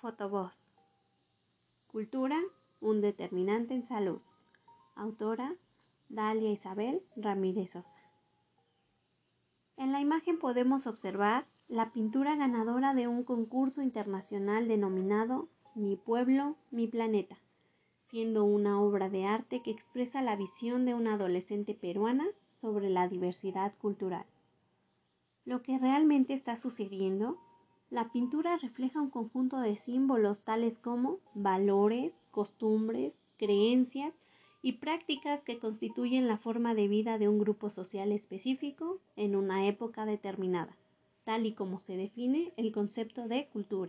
Fotovoz. Cultura, un determinante en salud. Autora, Dalia Isabel Ramírez Sosa. En la imagen podemos observar la pintura ganadora de un concurso internacional denominado Mi pueblo, mi planeta, siendo una obra de arte que expresa la visión de una adolescente peruana sobre la diversidad cultural. Lo que realmente está sucediendo, la pintura refleja un conjunto de símbolos tales como valores, costumbres, creencias y prácticas que constituyen la forma de vida de un grupo social específico en una época determinada, tal y como se define el concepto de cultura.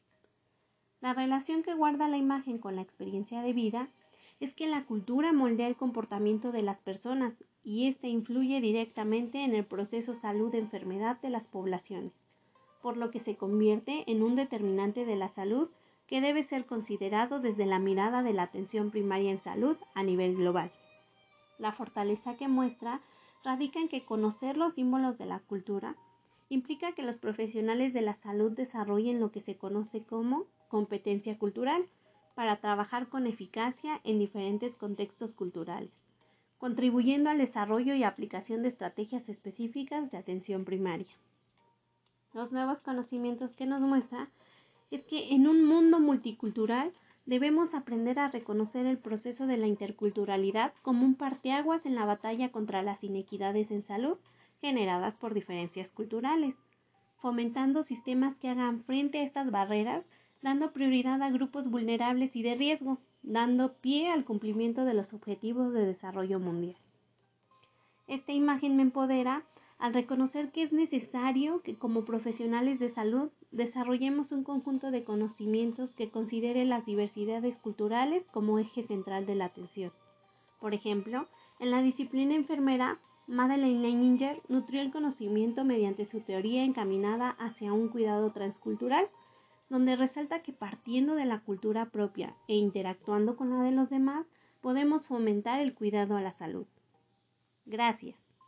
La relación que guarda la imagen con la experiencia de vida es que la cultura moldea el comportamiento de las personas y ésta influye directamente en el proceso salud-enfermedad de las poblaciones, por lo que se convierte en un determinante de la salud que debe ser considerado desde la mirada de la atención primaria en salud a nivel global. La fortaleza que muestra radica en que conocer los símbolos de la cultura implica que los profesionales de la salud desarrollen lo que se conoce como competencia cultural para trabajar con eficacia en diferentes contextos culturales, contribuyendo al desarrollo y aplicación de estrategias específicas de atención primaria. Los nuevos conocimientos que nos muestra es que en un mundo multicultural debemos aprender a reconocer el proceso de la interculturalidad como un parteaguas en la batalla contra las inequidades en salud generadas por diferencias culturales, fomentando sistemas que hagan frente a estas barreras, dando prioridad a grupos vulnerables y de riesgo, dando pie al cumplimiento de los objetivos de desarrollo mundial. Esta imagen me empodera al reconocer que es necesario que como profesionales de salud desarrollemos un conjunto de conocimientos que considere las diversidades culturales como eje central de la atención. Por ejemplo, en la disciplina enfermera, Madeleine Leininger nutrió el conocimiento mediante su teoría encaminada hacia un cuidado transcultural, donde resalta que partiendo de la cultura propia e interactuando con la de los demás, podemos fomentar el cuidado a la salud. Gracias.